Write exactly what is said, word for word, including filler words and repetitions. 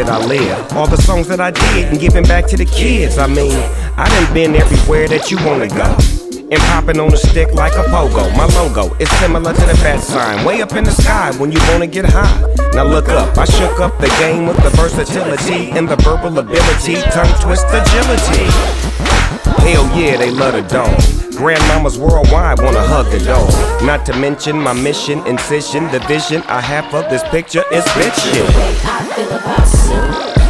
that I live, all the songs that I did and giving back to the kids. I mean, I done been everywhere that you wanna go, and popping on a stick like a pogo. My logo is similar to the bat sign, way up in the sky when you wanna get high. Now look up, I shook up the game with the versatility and the verbal ability, tongue twist agility. Hell yeah, they love the dome. Grandmamas worldwide wanna hug the dome. Not to mention my mission, incision, the vision I have of this picture is bitchin'. I feel about soup.